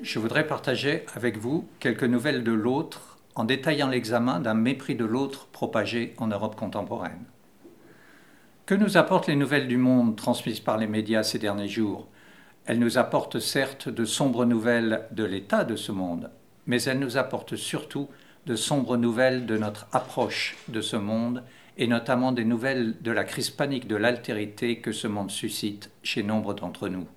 je voudrais partager avec vous quelques nouvelles de l'autre en détaillant l'examen d'un mépris de l'autre propagé en Europe contemporaine. Que nous apportent les nouvelles du monde transmises par les médias ces derniers jours ? Elles nous apportent certes de sombres nouvelles de l'état de ce monde, mais elles nous apportent surtout de sombres nouvelles de notre approche de ce monde et notamment des nouvelles de la crise panique de l'altérité que ce monde suscite chez nombre d'entre nous.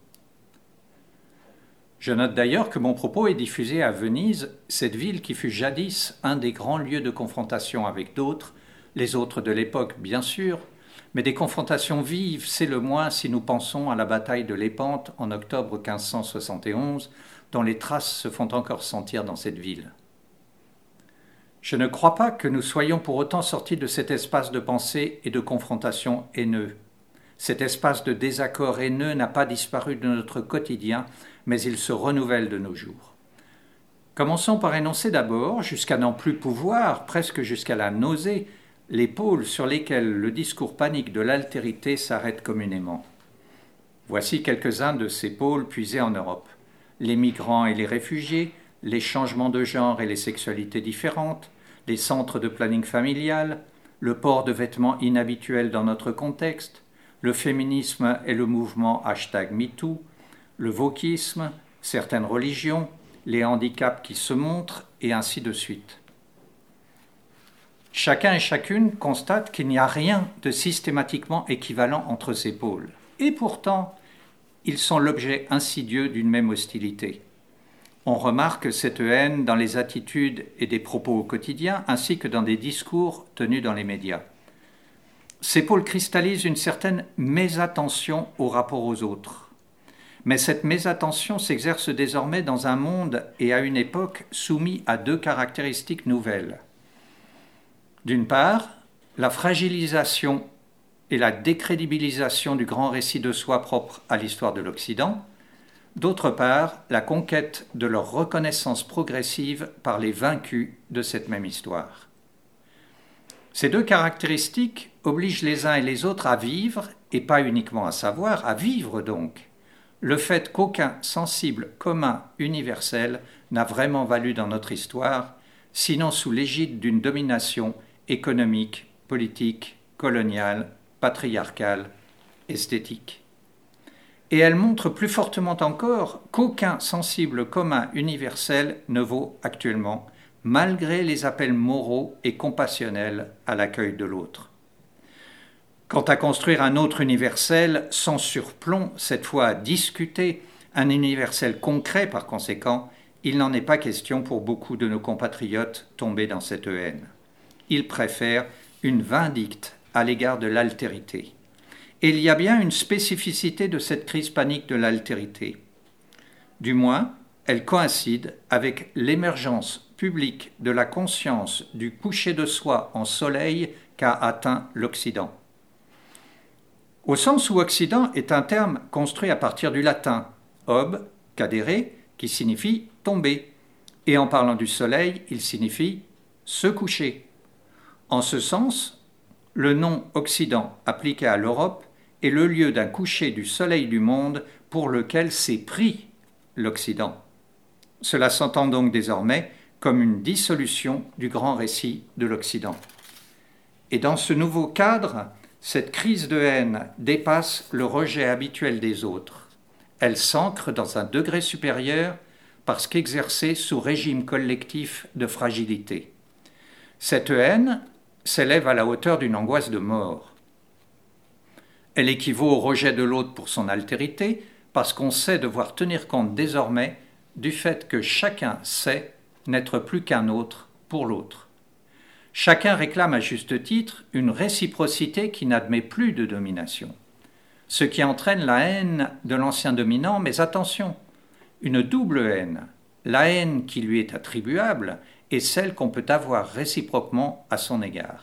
Je note d'ailleurs que mon propos est diffusé à Venise, cette ville qui fut jadis un des grands lieux de confrontation avec d'autres, les autres de l'époque bien sûr, mais des confrontations vives, c'est le moins si nous pensons à la bataille de Lépante en octobre 1571, dont les traces se font encore sentir dans cette ville. Je ne crois pas que nous soyons pour autant sortis de cet espace de pensée et de confrontation haineux. Cet espace de désaccord haineux n'a pas disparu de notre quotidien, mais il se renouvelle de nos jours. Commençons par énoncer d'abord, jusqu'à n'en plus pouvoir, presque jusqu'à la nausée, les pôles sur lesquels le discours panique de l'altérité s'arrête communément. Voici quelques-uns de ces pôles puisés en Europe. Les migrants et les réfugiés, les changements de genre et les sexualités différentes, les centres de planning familial, le port de vêtements inhabituels dans notre contexte, le féminisme et le mouvement #MeToo, le wokisme, certaines religions, les handicaps qui se montrent, et ainsi de suite. Chacun et chacune constate qu'il n'y a rien de systématiquement équivalent entre ces pôles. Et pourtant, ils sont l'objet insidieux d'une même hostilité. On remarque cette haine dans les attitudes et des propos au quotidien, ainsi que dans des discours tenus dans les médias. Ces pôles cristallisent une certaine mésattention au rapport aux autres. Mais cette mésattention s'exerce désormais dans un monde et à une époque soumis à deux caractéristiques nouvelles. D'une part, la fragilisation et la décrédibilisation du grand récit de soi propre à l'histoire de l'Occident. D'autre part, la conquête de leur reconnaissance progressive par les vaincus de cette même histoire. Ces deux caractéristiques obligent les uns et les autres à vivre, et pas uniquement à savoir, à vivre donc, le fait qu'aucun sensible commun universel n'a vraiment valu dans notre histoire, sinon sous l'égide d'une domination économique, politique, coloniale, patriarcale, esthétique. Et elle montre plus fortement encore qu'aucun sensible commun universel ne vaut actuellement, malgré les appels moraux et compassionnels à l'accueil de l'autre. Quant à construire un autre universel, sans surplomb, cette fois à discuter, un universel concret par conséquent, il n'en est pas question pour beaucoup de nos compatriotes tombés dans cette haine. Ils préfèrent une vindicte à l'égard de l'altérité. Et il y a bien une spécificité de cette crise panique de l'altérité. Du moins, elle coïncide avec l'émergence publique de la conscience du coucher de soi en soleil qu'a atteint l'Occident. Au sens où Occident est un terme construit à partir du latin ob, cadere, qui signifie tomber, et en parlant du soleil, il signifie se coucher. En ce sens, le nom Occident appliqué à l'Europe est le lieu d'un coucher du soleil du monde pour lequel s'est pris l'Occident. Cela s'entend donc désormais comme une dissolution du grand récit de l'Occident. Et dans ce nouveau cadre, cette crise de haine dépasse le rejet habituel des autres. Elle s'ancre dans un degré supérieur parce qu'exercée sous régime collectif de fragilité. Cette haine s'élève à la hauteur d'une angoisse de mort. Elle équivaut au rejet de l'autre pour son altérité, parce qu'on sait devoir tenir compte désormais du fait que chacun sait n'être plus qu'un autre pour l'autre. Chacun réclame à juste titre une réciprocité qui n'admet plus de domination, ce qui entraîne la haine de l'ancien dominant, mais attention, une double haine, la haine qui lui est attribuable et celle qu'on peut avoir réciproquement à son égard.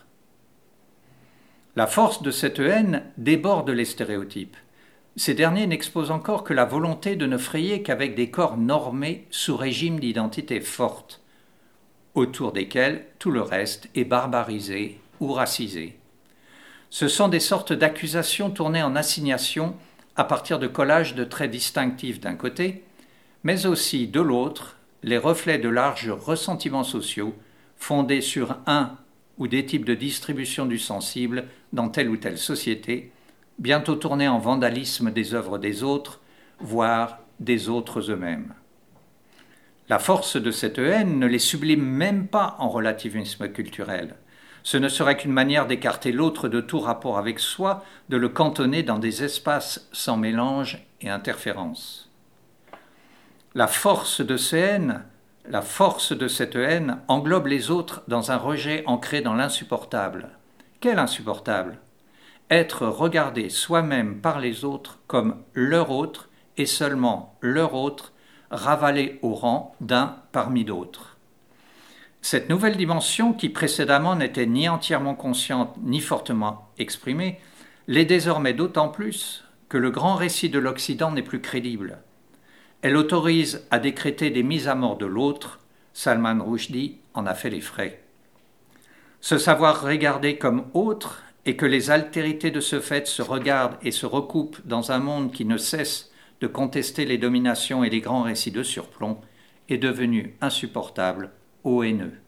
La force de cette haine déborde les stéréotypes. Ces derniers n'exposent encore que la volonté de ne frayer qu'avec des corps normés sous régime d'identité forte, autour desquels tout le reste est barbarisé ou racisé. Ce sont des sortes d'accusations tournées en assignation à partir de collages de traits distinctifs d'un côté, mais aussi de l'autre, les reflets de larges ressentiments sociaux fondés sur un ou des types de distribution du sensible dans telle ou telle société, bientôt tournés en vandalisme des œuvres des autres, voire des autres eux-mêmes. La force de cette haine ne les sublime même pas en relativisme culturel. Ce ne serait qu'une manière d'écarter l'autre de tout rapport avec soi, de le cantonner dans des espaces sans mélange et interférence. La force de cette haine englobe les autres dans un rejet ancré dans l'insupportable. Quel insupportable ? Être regardé soi-même par les autres comme leur autre et seulement leur autre, ravalé au rang d'un parmi d'autres. Cette nouvelle dimension, qui précédemment n'était ni entièrement consciente ni fortement exprimée, l'est désormais d'autant plus que le grand récit de l'Occident n'est plus crédible. Elle autorise à décréter des mises à mort de l'autre. Salman Rushdie en a fait les frais. Se savoir regardé comme autre et que les altérités de ce fait se regardent et se recoupent dans un monde qui ne cesse de contester les dominations et les grands récits de surplomb est devenu insupportable, haineux.